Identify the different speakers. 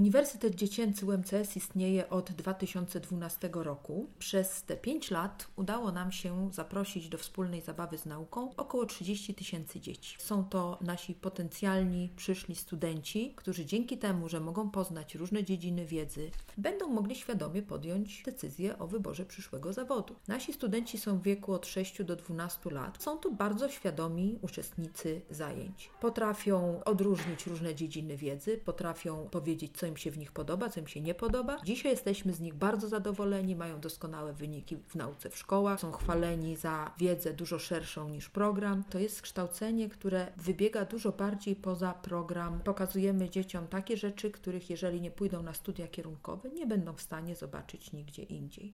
Speaker 1: Uniwersytet Dziecięcy UMCS istnieje od 2012 roku. Przez te 5 lat udało nam się zaprosić do wspólnej zabawy z nauką około 30 000 dzieci. Są to nasi potencjalni przyszli studenci, którzy dzięki temu, że mogą poznać różne dziedziny wiedzy, będą mogli świadomie podjąć decyzję o wyborze przyszłego zawodu. Nasi studenci są w wieku od 6 do 12 lat. Są to bardzo świadomi uczestnicy zajęć. Potrafią odróżnić różne dziedziny wiedzy, potrafią powiedzieć, co im się w nich podoba, co im się nie podoba. Dzisiaj jesteśmy z nich bardzo zadowoleni, mają doskonałe wyniki w nauce w szkołach, są chwaleni za wiedzę dużo szerszą niż program. To jest kształcenie, które wybiega dużo bardziej poza program. Pokazujemy dzieciom takie rzeczy, których jeżeli nie pójdą na studia kierunkowe, nie będą w stanie zobaczyć nigdzie indziej.